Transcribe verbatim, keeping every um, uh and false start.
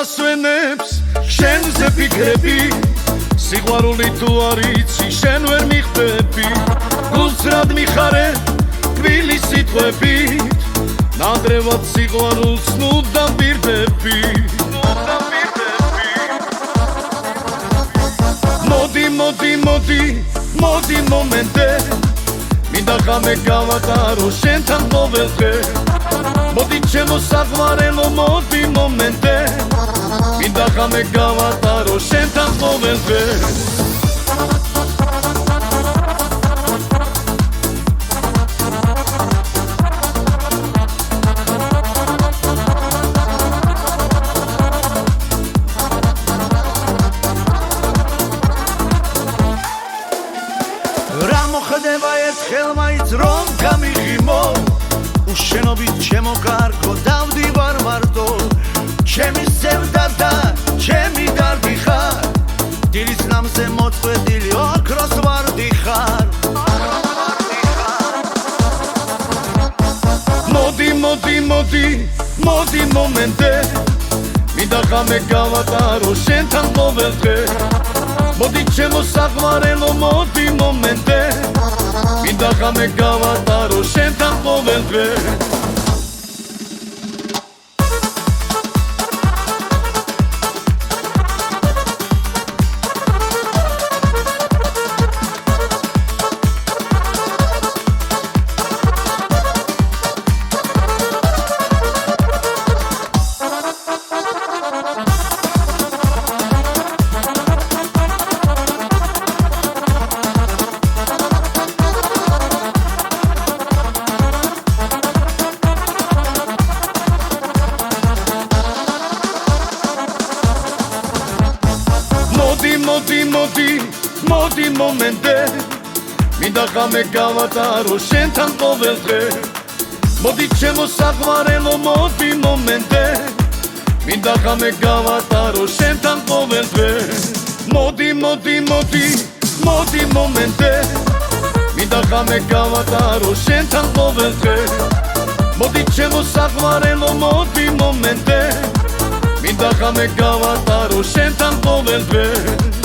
მომასვენებს შენზე ფიქრები სიყვარული თუ არ იცი შენ ვერ მიხვდები გულსრად მიხარე თბილი სიტყვებით ნადრევად სიყვარულს ნუ დაპირდები მოდი მოდი მოდი მოდი მომენტე მინდა ხამე გავატარო შენთან ყოველდღე მოდი ჩემო საყვარელო მოდი მომენტე მინდა ხამე გავატარო შენთან ყოველდღე რა მოხდება ერთხელ მაინც რომ გამიღიმო უშენობით ჩემო კარგო დავდივარ მარტო ჩემი სევდა და ჩემი დარდი ხარ დილის ნამზე მოწყვეტილი ოქროს ვარდი ხარ მოდი მოდი მოდი მოდი მომენტე მინდა ხამე გავატარო შენთან ყოველდღე მოდი ჩემო საყვარელო მოდი მომენტე მინდა ხამე გავატარო შენთან ყოველდღე მოდი მოდი მოდი მომენტე მინდა ხამე გავატარო შენთან ყოველდღე მოდი ჩემო საყვარელო მოდი მომენტე მინდა ხამე გავატარო შენთან ყოველდღე მოდი მოდი მოდი მოდი მომენტე მინდა ხამე გავატარო შენთან ყოველდღე მოდი ჩემო საყვარელო მოდი მომენტე მინდა ხამე გავატარო შენთან ყოველდღე